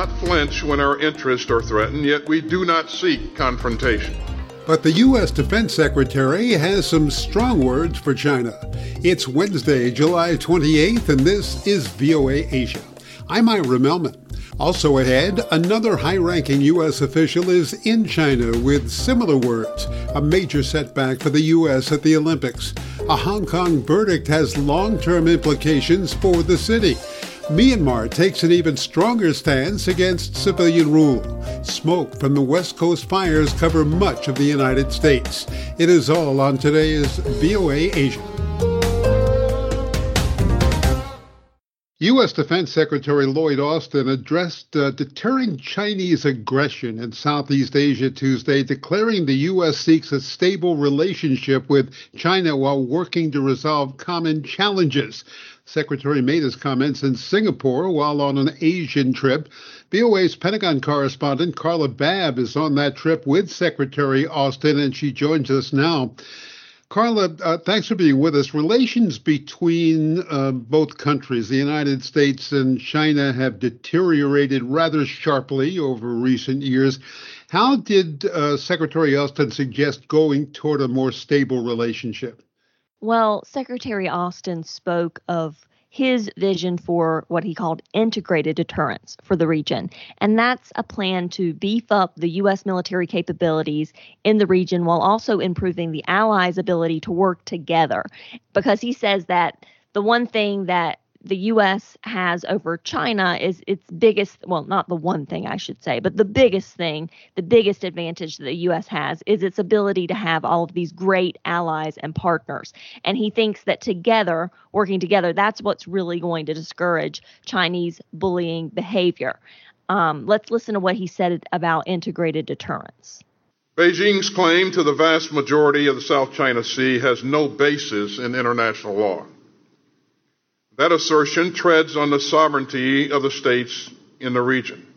not flinch when our interests are threatened, yet we do not seek confrontation. But the U.S. Defense Secretary has some strong words for China. It's Wednesday, July 28th, and this is VOA Asia. I'm Ira Melman. Also ahead, another high-ranking U.S. official is in China with similar words, a major setback for the U.S. at the Olympics. A Hong Kong verdict has long-term implications for the city. Myanmar takes an even stronger stance against civilian rule. Smoke from the West Coast fires cover much of the United States. It is all on today's VOA Asia. U.S. Defense Secretary Lloyd Austin addressed deterring Chinese aggression in Southeast Asia Tuesday, declaring the U.S. seeks a stable relationship with China while working to resolve common challenges. Secretary made his comments in Singapore while on an Asian trip. VOA's Pentagon correspondent Carla Babb is on that trip with Secretary Austin, and she joins us now. Carla, thanks for being with us. Relations between both countries, the United States and China, have deteriorated rather sharply over recent years. How did Secretary Austin suggest going toward a more stable relationship? Well, Secretary Austin spoke of his vision for what he called integrated deterrence for the region. And that's a plan to beef up the U.S. military capabilities in the region while also improving the allies' ability to work together. Because he says that the one thing that the U.S. has over China is its biggest, well, not the one thing I should say, but the biggest thing, the biggest advantage that the U.S. has is its ability to have all of these great allies and partners. And he thinks that together, working together, that's what's really going to discourage Chinese bullying behavior. Let's listen to what he said about integrated deterrence. Beijing's claim to the vast majority of the South China Sea has no basis in international law. That assertion treads on the sovereignty of the states in the region.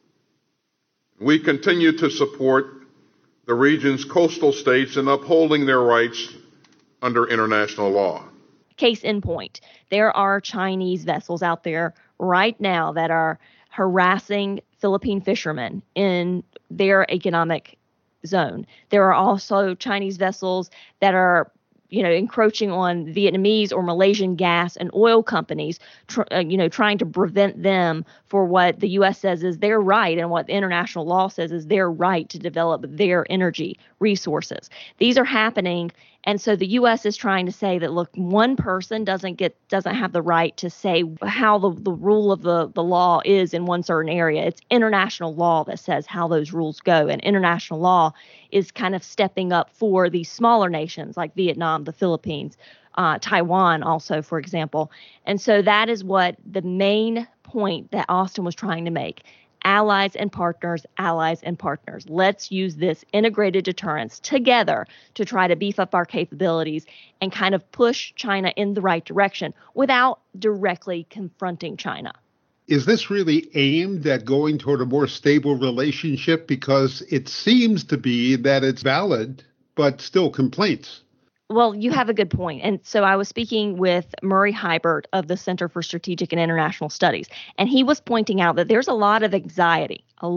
We continue to support the region's coastal states in upholding their rights under international law. Case in point, there are Chinese vessels out there right now that are harassing Philippine fishermen in their economic zone. There are also Chinese vessels that are encroaching on Vietnamese or Malaysian gas and oil companies, trying to prevent them for what the U.S. says is their right and what international law says is their right to develop their energy resources. These are happening. And so the U.S. is trying to say that, look, one person doesn't have the right to say how the rule of the law is in one certain area. It's international law that says how those rules go. And international law is kind of stepping up for these smaller nations like Vietnam, the Philippines, Taiwan also, for example. And so that is what the main point that Austin was trying to make. Allies and partners, allies and partners. Let's use this integrated deterrence together to try to beef up our capabilities and kind of push China in the right direction without directly confronting China. Is this really aimed at going toward a more stable relationship? Because it seems to be that it's valid, but still complaints. Well, you have a good point. And so I was speaking with Murray Hybert of the Center for Strategic and International Studies, and he was pointing out that there's a lot of anxiety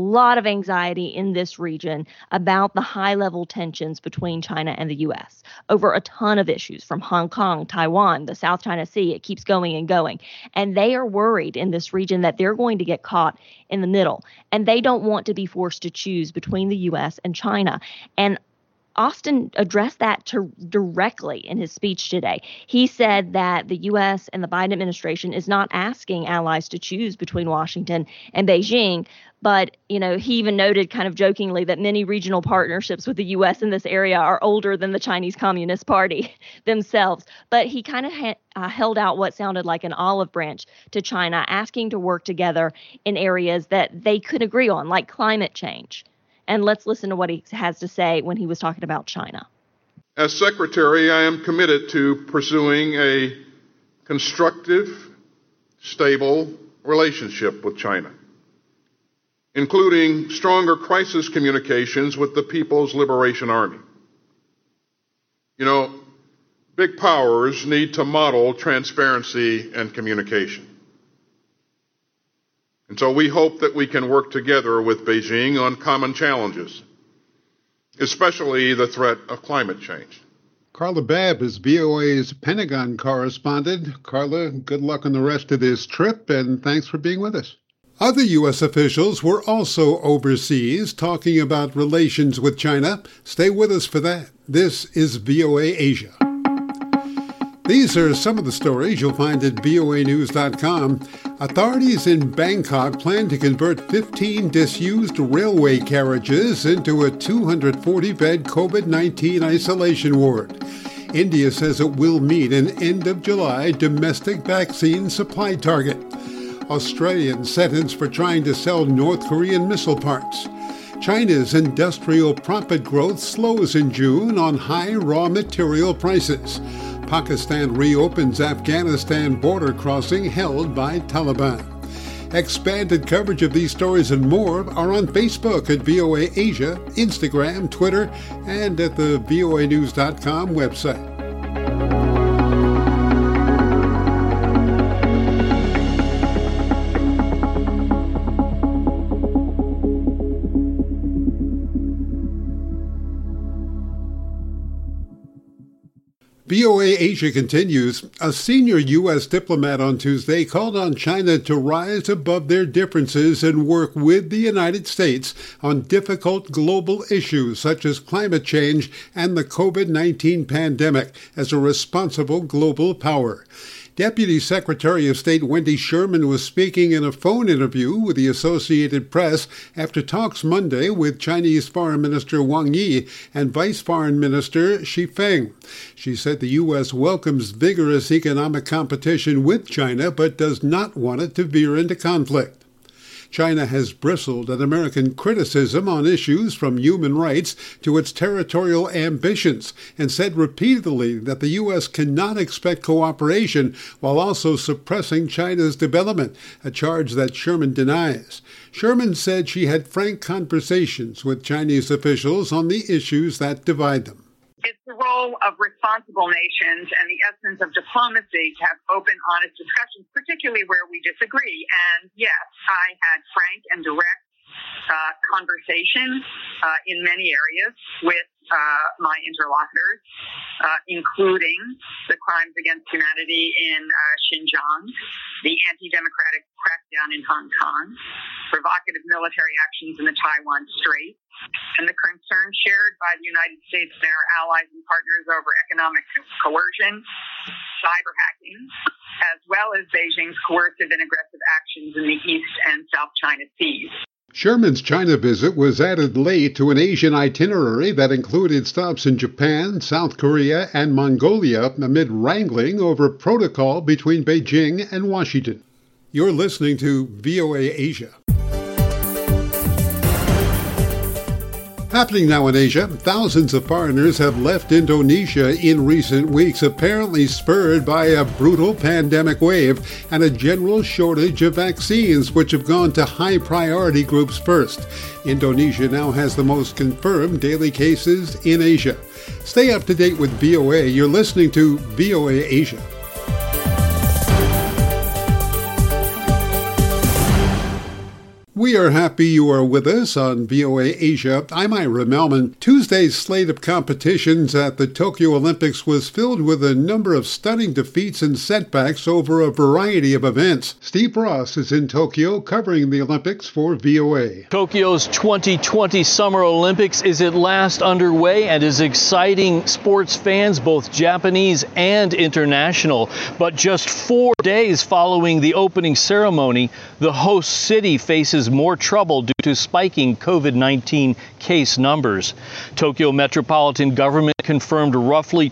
in this region about the high-level tensions between China and the U.S. over a ton of issues from Hong Kong, Taiwan, the South China Sea. It keeps going and going. And they are worried in this region that they're going to get caught in the middle, and they don't want to be forced to choose between the U.S. and China. And Austin addressed that directly in his speech today. He said that the U.S. and the Biden administration is not asking allies to choose between Washington and Beijing. But, he even noted kind of jokingly that many regional partnerships with the U.S. in this area are older than the Chinese Communist Party themselves. But he kind of held out what sounded like an olive branch to China, asking to work together in areas that they could agree on, like climate change. And let's listen to what he has to say when he was talking about China. As Secretary, I am committed to pursuing a constructive, stable relationship with China, including stronger crisis communications with the People's Liberation Army. Big powers need to model transparency and communication. And so we hope that we can work together with Beijing on common challenges, especially the threat of climate change. Carla Babb is VOA's Pentagon correspondent. Carla, good luck on the rest of this trip, and thanks for being with us. Other U.S. officials were also overseas talking about relations with China. Stay with us for that. This is VOA Asia. These are some of the stories you'll find at voanews.com. Authorities in Bangkok plan to convert 15 disused railway carriages into a 240-bed COVID-19 isolation ward. India says it will meet an end-of-July domestic vaccine supply target. Australian sentenced for trying to sell North Korean missile parts. China's industrial profit growth slows in June on high raw material prices. Pakistan reopens Afghanistan border crossing held by Taliban. Expanded coverage of these stories and more are on Facebook at VOA Asia, Instagram, Twitter, and at the voanews.com website. VOA Asia continues. A senior U.S. diplomat on Tuesday called on China to rise above their differences and work with the United States on difficult global issues such as climate change and the COVID-19 pandemic as a responsible global power. Deputy Secretary of State Wendy Sherman was speaking in a phone interview with the Associated Press after talks Monday with Chinese Foreign Minister Wang Yi and Vice Foreign Minister Xi Feng. She said the U.S. welcomes vigorous economic competition with China but does not want it to veer into conflict. China has bristled at American criticism on issues from human rights to its territorial ambitions and said repeatedly that the U.S. cannot expect cooperation while also suppressing China's development, a charge that Sherman denies. Sherman said she had frank conversations with Chinese officials on the issues that divide them. It's the role of responsible nations and the essence of diplomacy to have open, honest discussions, particularly where we disagree. And yes, I had frank and direct conversations in many areas with my interlocutors, including the crimes against humanity in Xinjiang, the anti-democratic crackdown in Hong Kong, provocative military actions in the Taiwan Strait, and the concern shared by the United States and our allies and partners over economic coercion, cyber hacking, as well as Beijing's coercive and aggressive actions in the East and South China Seas. Sherman's China visit was added late to an Asian itinerary that included stops in Japan, South Korea, and Mongolia amid wrangling over protocol between Beijing and Washington. You're listening to VOA Asia. Happening now in Asia, thousands of foreigners have left Indonesia in recent weeks, apparently spurred by a brutal pandemic wave and a general shortage of vaccines, which have gone to high-priority groups first. Indonesia now has the most confirmed daily cases in Asia. Stay up to date with VOA. You're listening to VOA Asia. We are happy you are with us on VOA Asia. I'm Ira Melman. Tuesday's slate of competitions at the Tokyo Olympics was filled with a number of stunning defeats and setbacks over a variety of events. Steve Ross is in Tokyo covering the Olympics for VOA. Tokyo's 2020 Summer Olympics is at last underway and is exciting sports fans, both Japanese and international. But just 4 days following the opening ceremony, the host city faces more trouble due to spiking COVID-19 case numbers. Tokyo Metropolitan Government confirmed roughly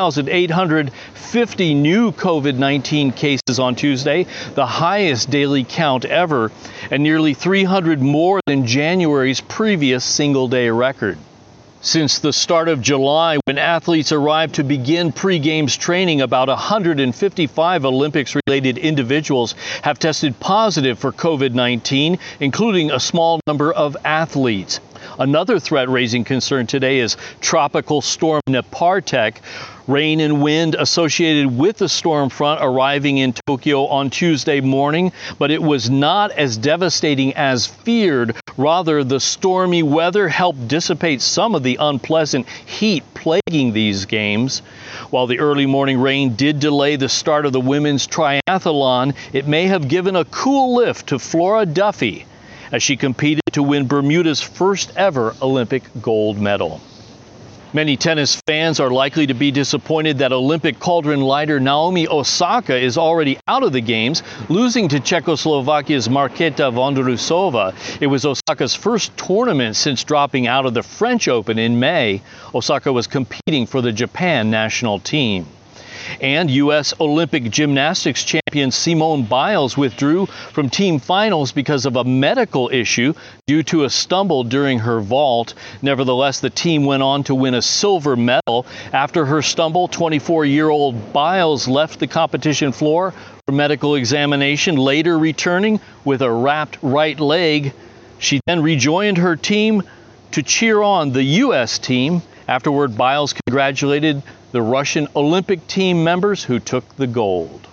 2,850 new COVID-19 cases on Tuesday, the highest daily count ever, and nearly 300 more than January's previous single-day record. Since the start of July, when athletes arrived to begin pre-games training, about 155 Olympics-related individuals have tested positive for COVID-19, including a small number of athletes. Another threat raising concern today is Tropical Storm Nepartek. Rain and wind associated with the storm front arriving in Tokyo on Tuesday morning, but it was not as devastating as feared. Rather, the stormy weather helped dissipate some of the unpleasant heat plaguing these games. While the early morning rain did delay the start of the women's triathlon, it may have given a cool lift to Flora Duffy as she competed to win Bermuda's first ever Olympic gold medal. Many tennis fans are likely to be disappointed that Olympic cauldron lighter Naomi Osaka is already out of the games, losing to Czechoslovakia's Markéta Vondrousova. It was Osaka's first tournament since dropping out of the French Open in May. Osaka was competing for the Japan national team. And U.S. Olympic gymnastics champion Simone Biles withdrew from team finals because of a medical issue due to a stumble during her vault. Nevertheless, the team went on to win a silver medal. After her stumble, 24-year-old Biles left the competition floor for medical examination, later returning with a wrapped right leg. She then rejoined her team to cheer on the U.S. team. Afterward, Biles congratulated the Russian Olympic team members who took the gold.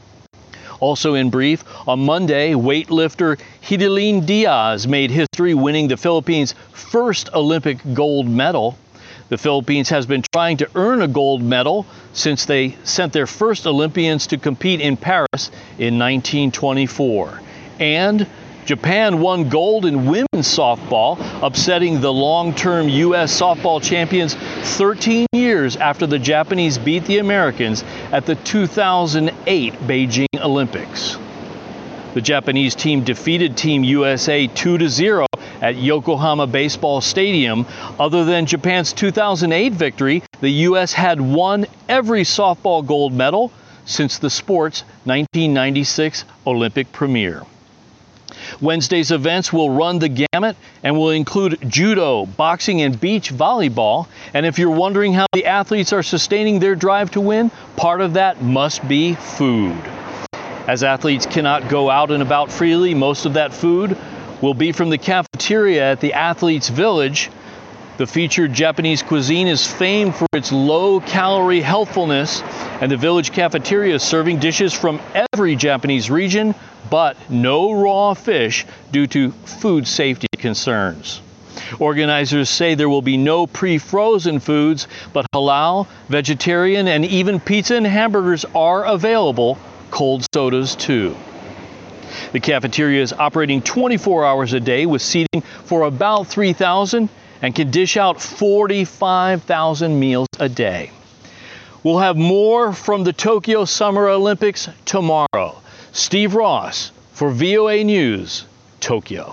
Also in brief, on Monday, weightlifter Hidilyn Diaz made history winning the Philippines' first Olympic gold medal. The Philippines has been trying to earn a gold medal since they sent their first Olympians to compete in Paris in 1924. And Japan won gold in women's softball, upsetting the long-term U.S. softball champions 13 years after the Japanese beat the Americans at the 2008 Beijing Olympics. The Japanese team defeated Team USA 2-0 at Yokohama Baseball Stadium. Other than Japan's 2008 victory, the U.S. had won every softball gold medal since the sport's 1996 Olympic premiere. Wednesday's events will run the gamut and will include judo, boxing, and beach volleyball. And if you're wondering how the athletes are sustaining their drive to win, part of that must be food. As athletes cannot go out and about freely, most of that food will be from the cafeteria at the Athletes Village. The featured Japanese cuisine is famed for its low-calorie healthfulness, and the Village cafeteria is serving dishes from every Japanese region, but no raw fish due to food safety concerns. Organizers say there will be no pre-frozen foods, but halal, vegetarian, and even pizza and hamburgers are available, cold sodas too. The cafeteria is operating 24 hours a day with seating for about 3,000 and can dish out 45,000 meals a day. We'll have more from the Tokyo Summer Olympics tomorrow. Steve Ross for VOA News, Tokyo.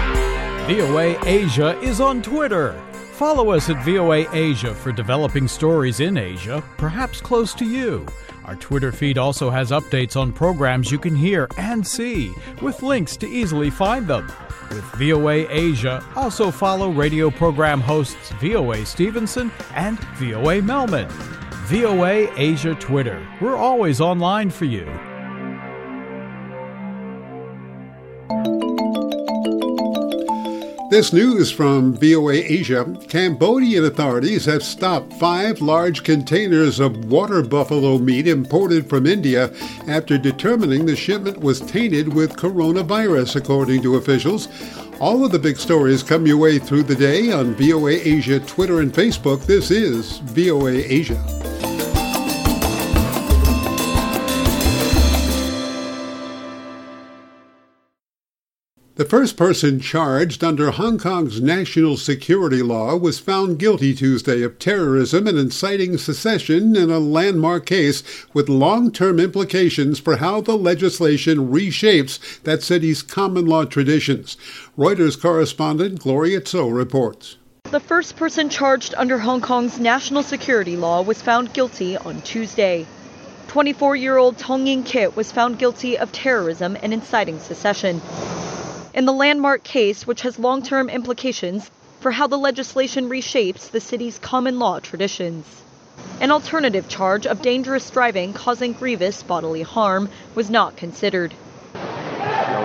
VOA Asia is on Twitter. Follow us at VOA Asia for developing stories in Asia, perhaps close to you. Our Twitter feed also has updates on programs you can hear and see, with links to easily find them. With VOA Asia, also follow radio program hosts VOA Stevenson and VOA Melman. VOA Asia Twitter. We're always online for you. This news from VOA Asia. Cambodian authorities have stopped 5 large containers of water buffalo meat imported from India after determining the shipment was tainted with coronavirus, according to officials. All of the big stories come your way through the day on VOA Asia, Twitter, and Facebook. This is VOA Asia. The first person charged under Hong Kong's national security law was found guilty Tuesday of terrorism and inciting secession in a landmark case with long-term implications for how the legislation reshapes that city's common law traditions. Reuters correspondent Gloria Tso reports. The first person charged under Hong Kong's national security law was found guilty on Tuesday. 24-year-old Tong Ying Kit was found guilty of terrorism and inciting secession. In the landmark case, which has long-term implications for how the legislation reshapes the city's common law traditions. An alternative charge of dangerous driving causing grievous bodily harm was not considered.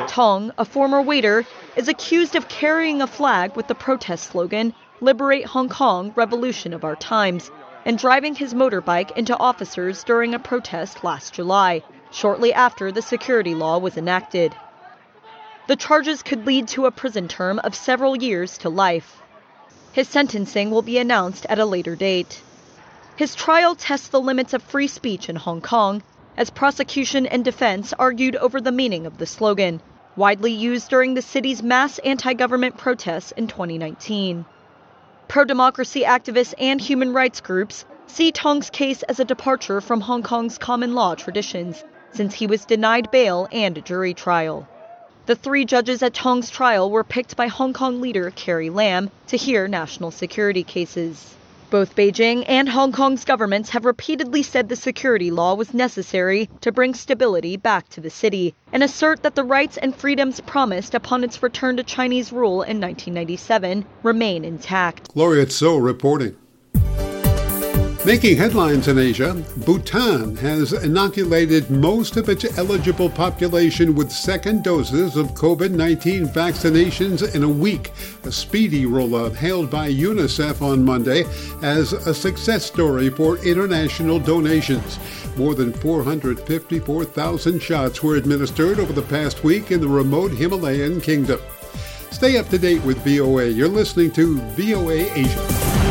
Tong, a former waiter, is accused of carrying a flag with the protest slogan, "Liberate Hong Kong, Revolution of Our Times," and driving his motorbike into officers during a protest last July, shortly after the security law was enacted. The charges could lead to a prison term of several years to life. His sentencing will be announced at a later date. His trial tests the limits of free speech in Hong Kong, as prosecution and defense argued over the meaning of the slogan, widely used during the city's mass anti-government protests in 2019. Pro-democracy activists and human rights groups see Tong's case as a departure from Hong Kong's common law traditions, since he was denied bail and a jury trial. The 3 judges at Tong's trial were picked by Hong Kong leader Carrie Lam to hear national security cases. Both Beijing and Hong Kong's governments have repeatedly said the security law was necessary to bring stability back to the city and assert that the rights and freedoms promised upon its return to Chinese rule in 1997 remain intact. Gloria Tso reporting. Making headlines in Asia, Bhutan has inoculated most of its eligible population with second doses of COVID-19 vaccinations in a week, a speedy rollout hailed by UNICEF on Monday as a success story for international donations. More than 454,000 shots were administered over the past week in the remote Himalayan kingdom. Stay up to date with VOA. You're listening to VOA Asia.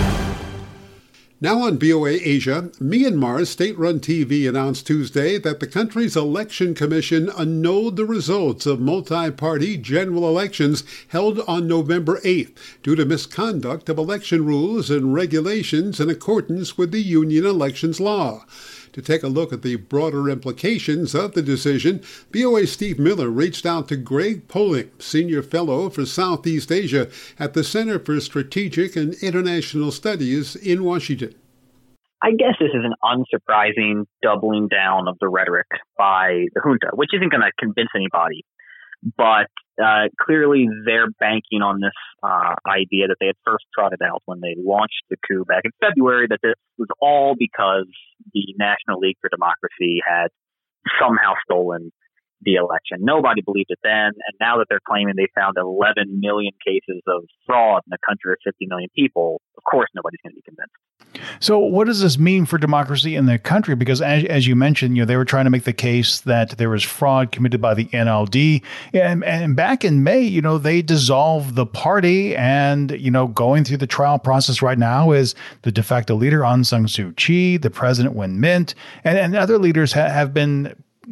Now on VOA Asia, Myanmar's state-run TV announced Tuesday that the country's election commission annulled the results of multi-party general elections held on November 8th due to misconduct of election rules and regulations in accordance with the union elections law. To take a look at the broader implications of the decision, VOA's Steve Miller reached out to Greg Poling, Senior Fellow for Southeast Asia at the Center for Strategic and International Studies in Washington. I guess this is an unsurprising doubling down of the rhetoric by the junta, which isn't going to convince anybody. But clearly they're banking on this idea that they had first trotted out when they launched the coup back in February, that this was all because the National League for Democracy had somehow stolen the election. Nobody believed it then, and now that they're claiming they found 11 million cases of fraud in a country of 50 million people, of course nobody's going to be convinced. So what does this mean for democracy in the country? Because as you mentioned, they were trying to make the case that there was fraud committed by the NLD. And back in May, they dissolved the party, and, going through the trial process right now is the de facto leader, Aung San Suu Kyi, the president, Win Myint, and other leaders have been,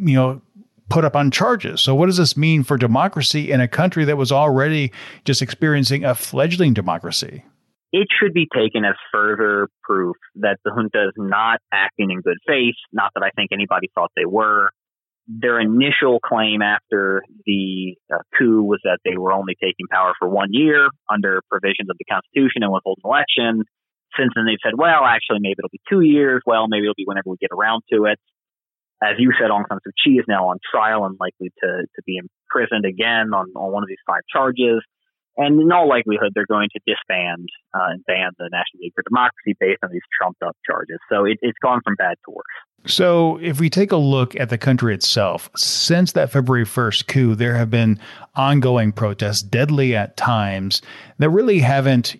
put up on charges. So what does this mean for democracy in a country that was already just experiencing a fledgling democracy? It should be taken as further proof that the junta is not acting in good faith, not that I think anybody thought they were. Their initial claim after the coup was that they were only taking power for 1 year under provisions of the Constitution and withhold an election. Since then, they've said, well, actually, maybe it'll be 2 years. Well, maybe it'll be whenever we get around to it. As you said, Aung San Suu Kyi is now on trial and likely to be imprisoned again on one of these 5 charges. And in all likelihood, they're going to disband and ban the National League for Democracy based on these trumped-up charges. So it's gone from bad to worse. So if we take a look at the country itself, since that February 1st coup, there have been ongoing protests, deadly at times, that really haven't,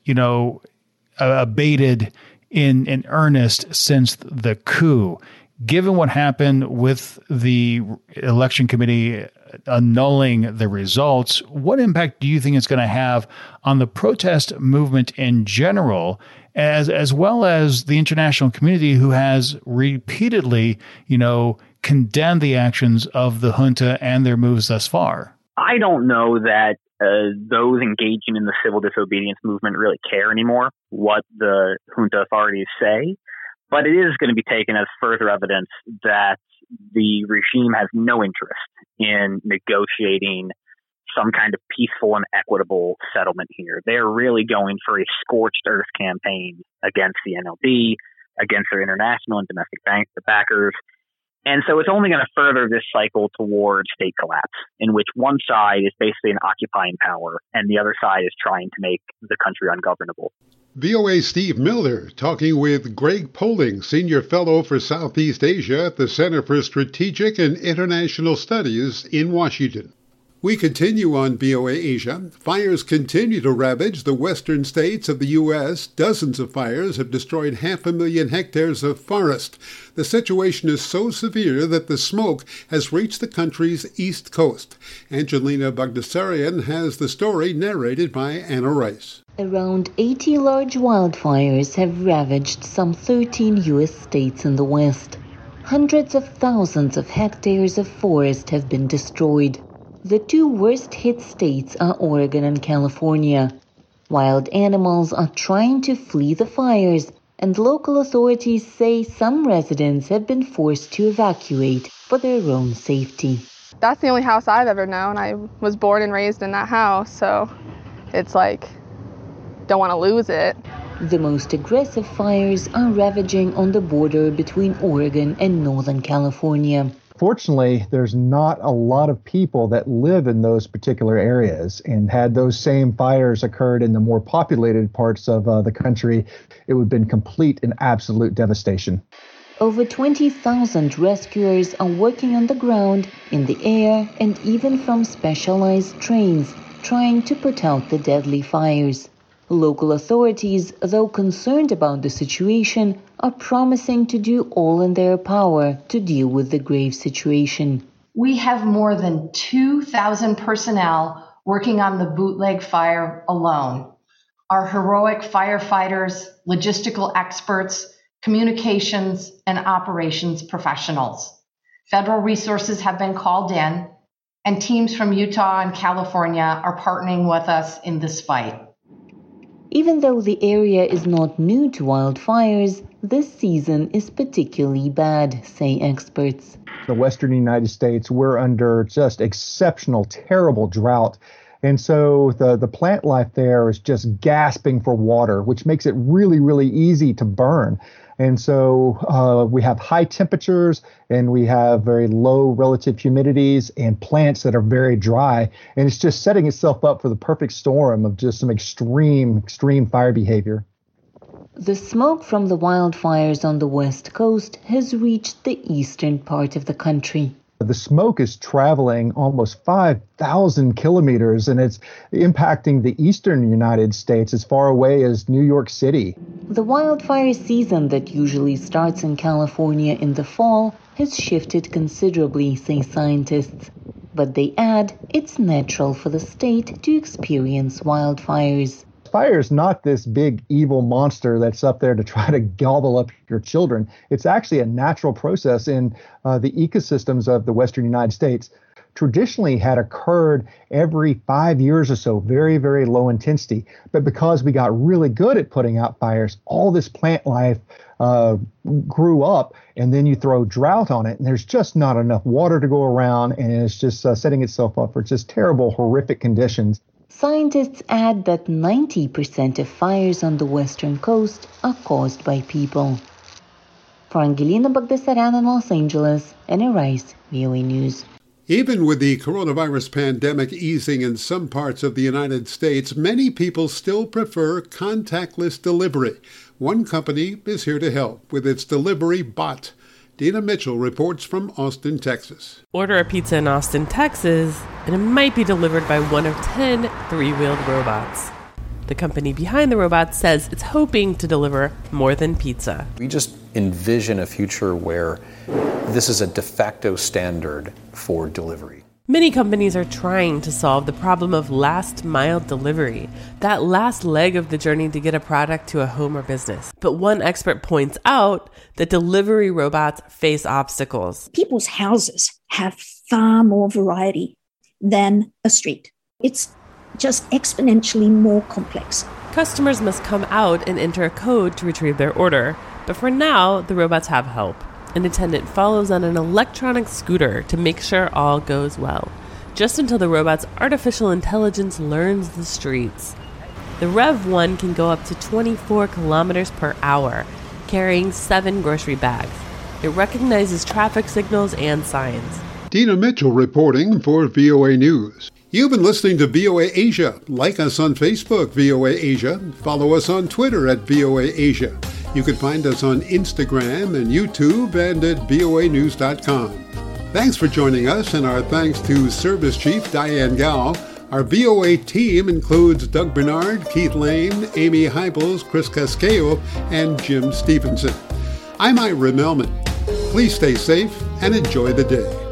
abated in earnest since the coup. Given what happened with the election committee annulling the results, what impact do you think it's going to have on the protest movement in general, as well as the international community who has repeatedly, condemned the actions of the junta and their moves thus far? I don't know that those engaging in the civil disobedience movement really care anymore what the junta authorities say. But it is going to be taken as further evidence that the regime has no interest in negotiating some kind of peaceful and equitable settlement here. They're really going for a scorched earth campaign against the NLD, against their international and domestic backers. And so it's only going to further this cycle toward state collapse, in which one side is basically an occupying power and the other side is trying to make the country ungovernable. VOA's Steve Miller talking with Greg Poling, Senior Fellow for Southeast Asia at the Center for Strategic and International Studies in Washington. We continue on VOA Asia. Fires continue to ravage the western states of the U.S. Dozens of fires have destroyed 500,000 hectares of forest. The situation is so severe that the smoke has reached the country's east coast. Angelina Bagdasarian has the story narrated by Anna Rice. Around 80 large wildfires have ravaged some 13 U.S. states in the west. Hundreds of thousands of hectares of forest have been destroyed. The two worst-hit states are Oregon and California. Wild animals are trying to flee the fires, and local authorities say some residents have been forced to evacuate for their own safety. That's the only house I've ever known. I was born and raised in that house, so it's like, don't want to lose it. The most aggressive fires are ravaging on the border between Oregon and Northern California. Fortunately, there's not a lot of people that live in those particular areas. And had those same fires occurred in the more populated parts of the country, it would have been complete and absolute devastation. Over 20,000 rescuers are working on the ground, in the air, and even from specialized trains, trying to put out the deadly fires. Local authorities, though concerned about the situation, are promising to do all in their power to deal with the grave situation. We have more than 2,000 personnel working on the bootleg fire alone. Our heroic firefighters, logistical experts, communications, and operations professionals. Federal resources have been called in, and teams from Utah and California are partnering with us in this fight. Even though the area is not new to wildfires, this season is particularly bad, say experts. The western United States, we're under just exceptional, terrible drought. And so the plant life there is just gasping for water, which makes it really, really easy to burn. And so we have high temperatures and we have very low relative humidities and plants that are very dry. And it's just setting itself up for the perfect storm of just some extreme fire behavior. The smoke from the wildfires on the West Coast has reached the eastern part of the country. The smoke is traveling almost 5,000 kilometers, and it's impacting the eastern United States as far away as New York City. The wildfire season that usually starts in California in the fall has shifted considerably, say scientists. But they add it's natural for the state to experience wildfires. Fire is not this big evil monster that's up there to try to gobble up your children. It's actually a natural process in the ecosystems of the western United States. Traditionally had occurred every 5 years or so, very, very low intensity. But because we got really good at putting out fires, all this plant life grew up, and then you throw drought on it, and there's just not enough water to go around, and it's just setting itself up for just terrible, horrific conditions. Scientists add that 90% of fires on the western coast are caused by people. For Angelina Bagdasarian in Los Angeles, Anna Rice, VOA News. Even with the coronavirus pandemic easing in some parts of the United States, many people still prefer contactless delivery. One company is here to help with its delivery bot. Dina Mitchell reports from Austin, Texas. Order a pizza in Austin, Texas, and it might be delivered by one of 10 three-wheeled robots. The company behind the robots says it's hoping to deliver more than pizza. We just envision a future where this is a de facto standard for delivery. Many companies are trying to solve the problem of last-mile delivery, that last leg of the journey to get a product to a home or business. But one expert points out that delivery robots face obstacles. People's houses have far more variety than a street. It's just exponentially more complex. Customers must come out and enter a code to retrieve their order. But for now, the robots have help. An attendant follows on an electronic scooter to make sure all goes well, just until the robot's artificial intelligence learns the streets. The Rev 1 can go up to 24 kilometers per hour, carrying 7 grocery bags. It recognizes traffic signals and signs. Dina Mitchell reporting for VOA News. You've been listening to VOA Asia. Like us on Facebook, VOA Asia. Follow us on Twitter at VOA Asia. You can find us on Instagram and YouTube and at voanews.com. Thanks for joining us, and our thanks to Service Chief Diane Gao. Our VOA team includes Doug Bernard, Keith Lane, Amy Heibels, Chris Casquejo, and Jim Stevenson. I'm Ira Melman. Please stay safe and enjoy the day.